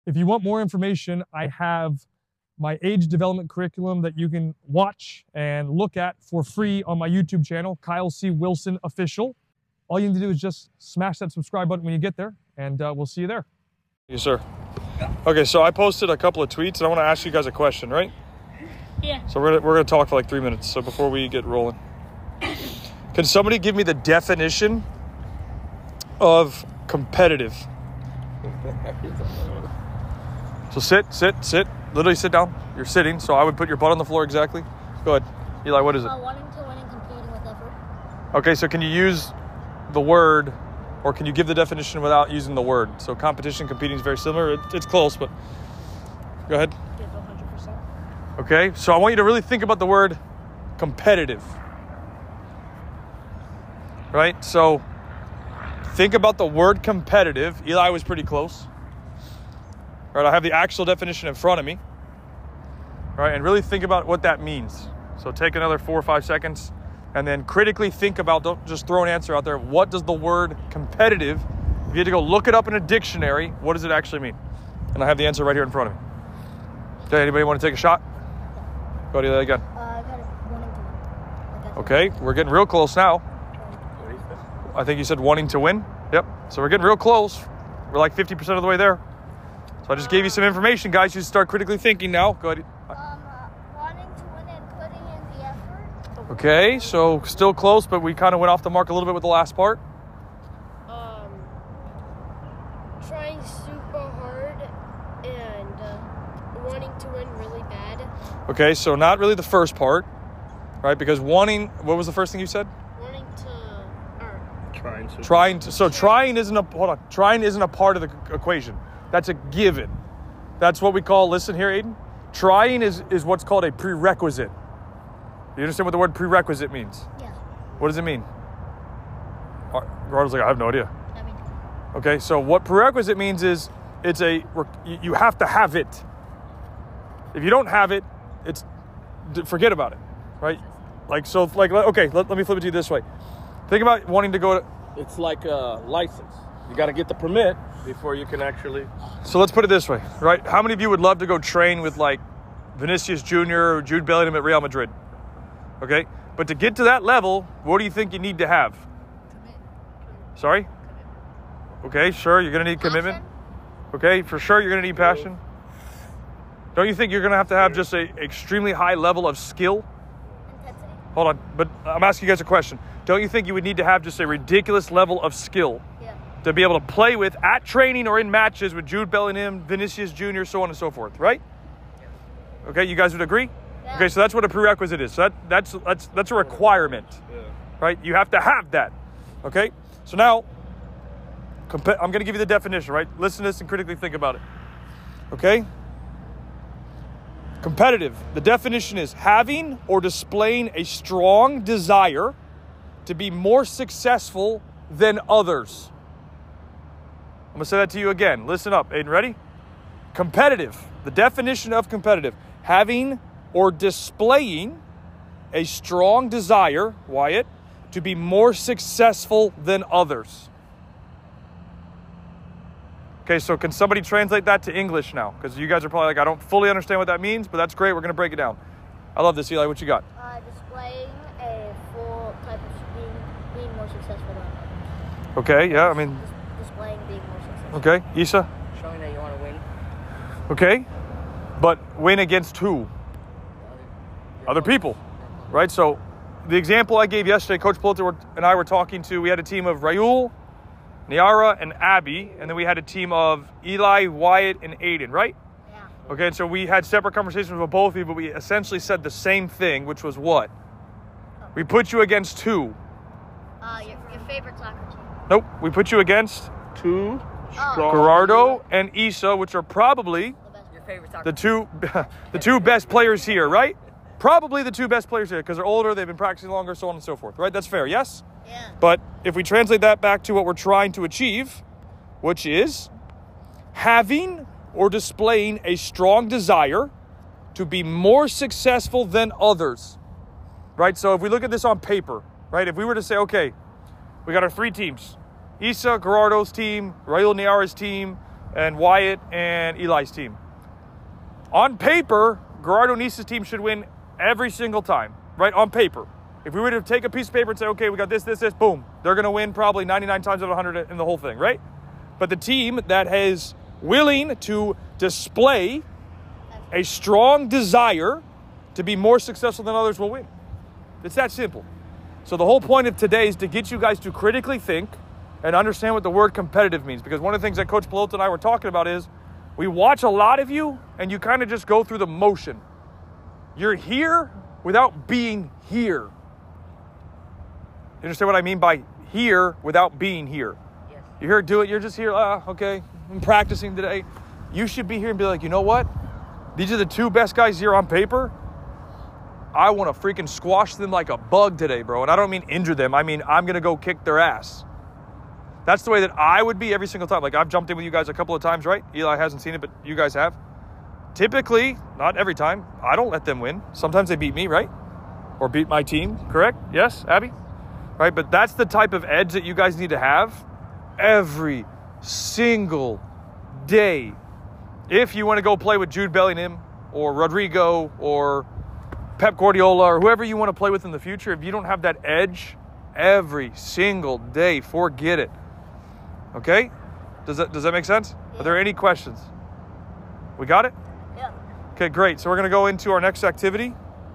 If you want more information, I have my age development curriculum that you can watch and look at for free on my YouTube channel, Kyle C. Wilson Official. All you need to do is just smash that subscribe button when you get there, and we'll see you there. Yes, sir. Okay, so I posted a couple of tweets, and I want to ask you guys a question, right? Yeah. So we're gonna talk for like 3 minutes. So before we get rolling, can somebody give me the definition of competitive? So sit. Literally sit down. You're sitting, so I would put your butt on the floor exactly. Go ahead. Eli, what is it? Wanting to win and competing with effort. Okay, so can you use the word, or can you give the definition without using the word? So competition, competing is very similar. It's close, but go ahead. Give 100%. Okay, so I want you to really think about the word competitive. Right? So think about the word competitive. Eli was pretty close. Right, I have the actual definition in front of me. Right, and really think about what that means. So take another 4 or 5 seconds and then critically think about, don't just throw an answer out there. What does the word competitive, if you had to go look it up in a dictionary, what does it actually mean? And I have the answer right here in front of me. Okay, anybody want to take a shot? Go to that again. I got it. Wanting to win. Okay, we're getting real close now. I think you said wanting to win. Yep. So we're getting real close. We're like 50% of the way there. So I just gave you some information, guys. You start critically thinking now. Go ahead. Wanting to win and putting in the effort. Okay, so still close, but we kind of went off the mark a little bit with the last part. Trying super hard and wanting to win really bad. Okay, so not really the first part, right? Because wanting, what was the first thing you said? Wanting to. Trying to. So trying isn't a, hold on. Trying isn't a part of the equation. That's a given. That's what we call, listen here, Aiden. Trying is what's called a prerequisite. You understand what the word prerequisite means? Yeah. What does it mean? Gerardo's like, I have no idea. I mean. Okay, so what prerequisite means is you have to have it. If you don't have it, forget about it, right? Okay, let me flip it to you this way. Think about wanting to go to... It's like a license. You got to get the permit before you can actually... So let's put it this way, right? How many of you would love to go train with like Vinicius Jr. or Jude Bellingham at Real Madrid? Okay, but to get to that level, what do you think you need to have? Sorry? Okay, sure, you're going to need commitment. Okay, for sure, you're going to need passion. Don't you think you're going to have just a extremely high level of skill? Intensity. Hold on, but I'm asking you guys a question. Don't you think you would need to have just a ridiculous level of skill to be able to play with at training or in matches with Jude Bellingham, Vinicius Jr., so on and so forth, right? Okay, you guys would agree? Yeah. Okay, so that's what a prerequisite is. So that's a requirement, right? You have to have that, okay? So now, I'm going to give you the definition, right? Listen to this and critically think about it, okay? Competitive. The definition is having or displaying a strong desire to be more successful than others. I'm going to say that to you again. Listen up. Aiden, ready? Competitive. The definition of competitive. Having or displaying a strong desire, Wyatt, to be more successful than others. Okay, so can somebody translate that to English now? Because you guys are probably like, I don't fully understand what that means, but that's great. We're going to break it down. I love this, Eli. What you got? Displaying a full type of being more successful than others. Okay, yeah, I mean... Displaying being more successful. Okay, Issa? Showing that you want to win. Okay, but win against who? Other people, right? So the example I gave yesterday, Coach Pulitzer and I were talking to, we had a team of Raul, Niara, and Abby, and then we had a team of Eli, Wyatt, and Aiden, right? Yeah. Okay, and so we had separate conversations with both of you, but we essentially said the same thing, which was what? We put you against who? Your favorite soccer team. Nope, we put you against Two strong... Gerardo and Issa, which are probably Your favorite soccer the two best players here, right? Probably the two best players here because they're older, they've been practicing longer, so on and so forth, right? That's fair, yes? Yeah. But if we translate that back to what we're trying to achieve, which is having or displaying a strong desire to be more successful than others, right? So if we look at this on paper, right? If we were to say, okay, we got our 3 teams, Issa, Gerardo's team, Raul Niara's team, and Wyatt and Eli's team. On paper, Gerardo Nice's team should win every single time, right? On paper. If we were to take a piece of paper and say, okay, we got this, boom, they're going to win probably 99 times out of 100 in the whole thing, right? But the team that is willing to display a strong desire to be more successful than others will win. It's that simple. So the whole point of today is to get you guys to critically think and understand what the word competitive means. Because one of the things that Coach Pelota and I were talking about is we watch a lot of you and you kind of just go through the motion. You're here without being here. You understand what I mean by here without being here? Yes. You're here, do it, you're just here, okay, I'm practicing today. You should be here and be like, you know what? These are the two best guys here on paper. I want to freaking squash them like a bug today, bro. And I don't mean injure them. I mean, I'm going to go kick their ass. That's the way that I would be every single time. Like, I've jumped in with you guys a couple of times, right? Eli hasn't seen it, but you guys have. Typically, not every time, I don't let them win. Sometimes they beat me, right? Or beat my team, correct? Yes, Abby? Right, but that's the type of edge that you guys need to have every single day. If you want to go play with Jude Bellingham or Rodrigo or Pep Guardiola or whoever you want to play with in the future, if you don't have that edge every single day, forget it. Okay? Does that make sense? Yeah. Are there any questions? We got it? Yeah. Okay, great. So we're going to go into our next activity.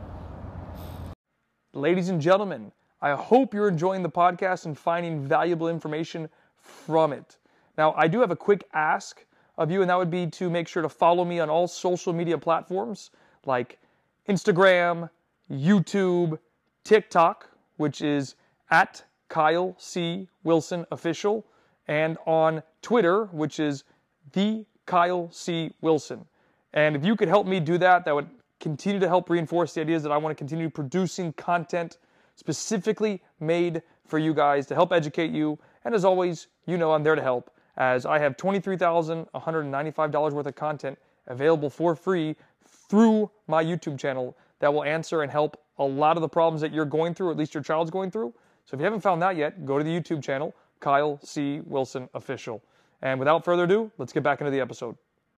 Ladies and gentlemen, I hope you're enjoying the podcast and finding valuable information from it. Now, I do have a quick ask of you, and that would be to make sure to follow me on all social media platforms like Instagram, YouTube, TikTok, which is at Kyle C. Wilson Official, and on Twitter, which is the Kyle C. Wilson. And if you could help me do that, that would continue to help reinforce the ideas that I want to continue producing content specifically made for you guys to help educate you. And as always, you know I'm there to help, as I have $23,195 worth of content available for free through my YouTube channel that will answer and help a lot of the problems that you're going through, or at least your child's going through. So if you haven't found that yet, go to the YouTube channel, Kyle C. Wilson Official. And without further ado, let's get back into the episode.